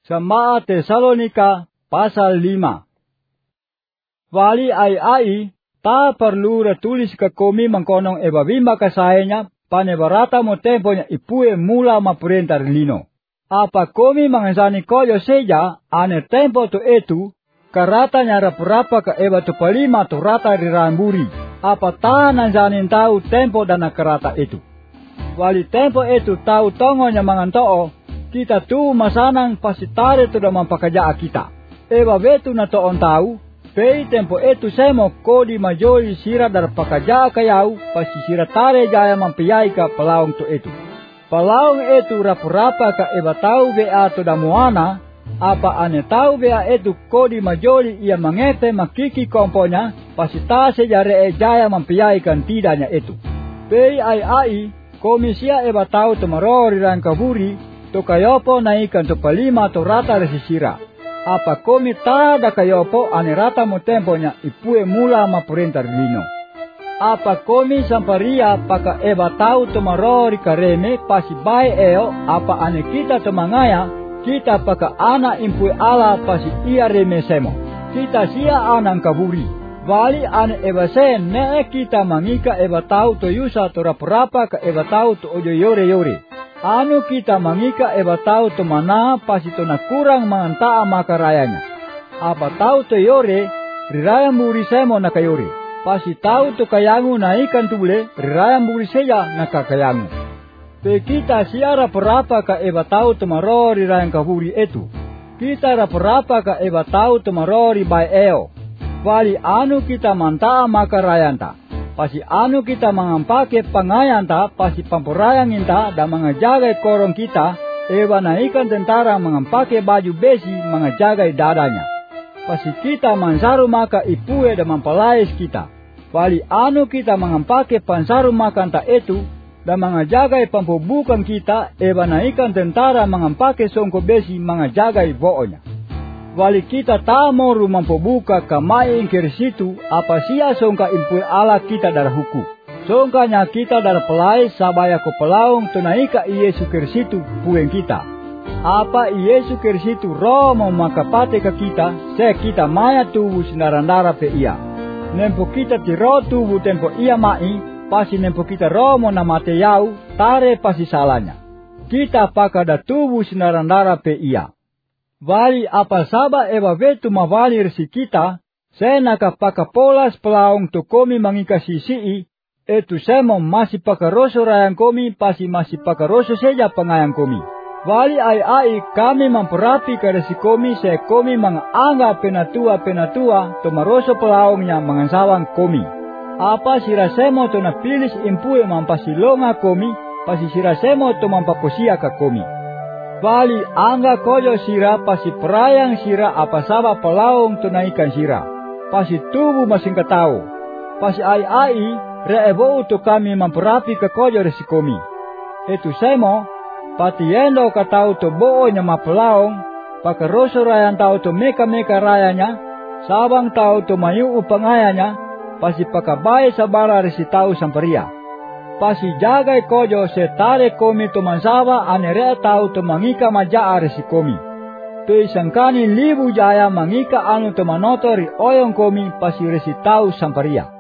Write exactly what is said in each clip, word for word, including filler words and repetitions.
Sama Tesalonika pasal lima. Wali ai-ai, ta perlu tulis ke komi mengkonong ebabimba kasayanya, panebarata mo temponya ipue mula mapurentar lino. Apa komi mengansani koyo seja, ane tempo tu itu, karatanya rapa-rapa ke eba tu palima tu rata di ramburi. Apa ta nanjanin tahu tempo dana karata itu. Wali tempo itu tahu tongonya mangantoo, kita tu masanang pasti tare tu dalam pekerjaan kita. Eba betu na toon tahu, pei tempo itu semo kodi majori sira dar pekerjaan kayau, pasti sira tare jaya mampiyai ka pelaung tu itu. Pelaung itu rapa-rapa ka eba tahu bea tu damuana, apa ane tahu bea itu kodi majori ia mangete makiki komponya, pasti ta sejare e jaya mampiyai kan tidaknya itu. Pei ai ai, komisia eba tahu tu marori rang kaburi, to kayopo naikan to palima to rata resisira. Apa komi tada kayopo ane rata mo temponya ipue mula mapurentar lino. Apa komi samparia paka eba tau to marori kareme pasi bae eo apa ane kita to mangaya kita paka ana impue ala pasi ia reme semo. Kita sia anang kaburi. Wali ane eba sen ne kita mangika eba tau to yusa to rapa-rapa ka eba tau to ojo yore yore. Anu kita mangika eba tahu tu mana pasti tu nak kurang manganta makarayanya. Apa tahu tu yore, riraya muri semo nakayore. Pasti tahu tu kayangu naikan tule, riraya muri seja nakakayangu. Pe kita siara perapa ka eba tahu tu maro riraya kaburi itu. Kita raperapa ka eba tahu tu maro ribai eo. Wali anu kita manta makarayanta. Pasti anu kita mengampake pangayanta, pasti pampurayang inta dan mengajagai korong kita, eba naikan tentara mengampake baju besi mengajagai dadanya. Pasti kita mansaru maka ipue dan mempelais kita. Wali anu kita mengampake pansaru makanta itu, dan mengajagai pampubukan kita, eba naikan tentara mengampake songko besi mengajagai boonya. Wali kita tamo rumah pembuka kamai ingkir situ apa sia songka impui ala kita darah hukum. Songkanya kita darah pelai sabaya ko pelaung tunaika Yesus Kristus puen kita. Apa Yesus Kristus roh mau makapate ke kita, se kita maya tubuh sinarandara pe ia. Nempo kita ti roh tubuh tempo ia mai, pasti nempo kita roh mau namate yau, tare pasti salahnya. Kita pakada tubuh sinarandara pe ia. Wali apa saba eba vetu mawali resi kita, sena kapaka polas pelaung tu komi mangika sisi, etu semo masih pakaroso rayang komi, pasti masih pakaroso seja pengayang komi. Wali ai ai kami memperapi ke resi komi, se komi manganga penatua penatua, tu maroso pelaungnya mangansawang komi. Apa sira semo tu napilis impue mampasilonga komi, pasti sira semo tu mampaposia ka komi. Wali angga koyo sira pasti perayang sira apa saba pelaung tunaikan sira. Pasti tubuh masing ketau. Pasti ai ai reebo tu kami memperapi ke koyo resikomi. Itu semo patiendo katau tu boonya ma pelaung. Pakaroso rayan tau tu meka-meka rayanya. Sabang tau tu mayu upangayanya. Pasti pakabai sabara resi tau samparia. Pasti jagai kojo setare komi tu mansaba anere tau tu mangika majaa resi komi. Tu isangkani libu jaya mangika anu tu manotori oyong komi pasti resi tau samparia.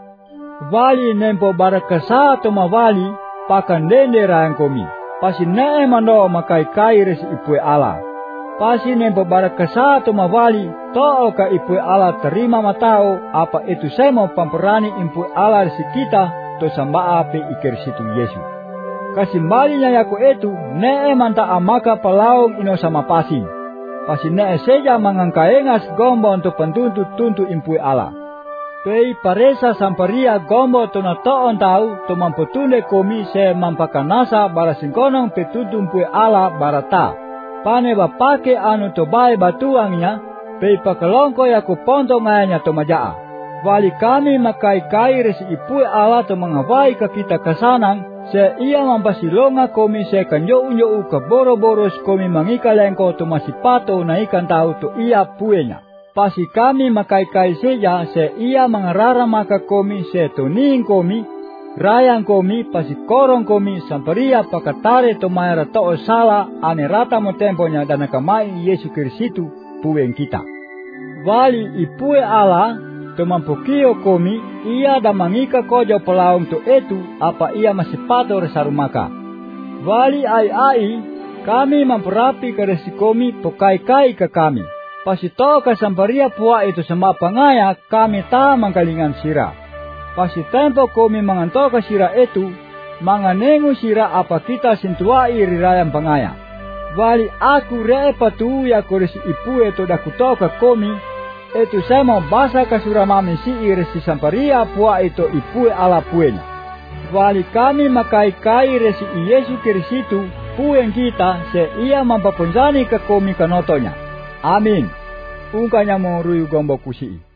Wali nempo barakasa tu mawali pakan dende rayang komi. Pasti nee mando makai kai resi ipue ala. Pasti nempo barakasa tu mawali to'o ka ipue ala terima matao apa itu semo pamperani impue ala resi kita. To sambaa pe ikir situ Yesus. Kasimbalinya yaku itu, nee manta amaka pelaung ino sama pasin. Pasi nee seja mangangkaengas gombo untuk pentuntut-tuntut impui ala. Pei paresa samparia gombo to na toon tau, to mamputunde komi se mampakanasa bara singkonong petutu impui ala barata. Pane bapake anu to bae batuangnya, pei pakalongko yaku ponto ngayanya to majaa. Wali kami makai-kai resi ipue ala tu mengawai ke kita kesanang, se ia mampasilonga komi se kanyo-unyo ke boro-boros komi mangika lengko tu masih pato naikan tahu tu ia puenya. Pasi kami makai-kai seja se ia mengarara maka komi se tuning komi, rayang komi pasi korong komi samparia pakatare tomayara to'o sala ane rata mo temponya dan nakamai Yesu Kristu pueng kita. Wali ipue ala tomampukio komi ia damangika kojo pelaung to etu apa ia masih pator sarumaka. Wali ai ai kami memperapi keresi komi pokai kai ke kami. Pasi toka samparia pua itu sama pangaya kami ta mangkalingan sira. Pasi tempo komi mangantoka sira itu, manganengu sira apa kita sintuai rirayam pangaya. Wali aku repa tu ya koresi ipue to dakutoka komi, itu saya mau basa kasura mami si iresi samparia pua itu ipue ala puenya. Wali kami makai kai resi Yesu Kristu puen kita se ia mampapunjani ke komi kanotonya. Amin. Ungkanya mo ruyu gombo kusi.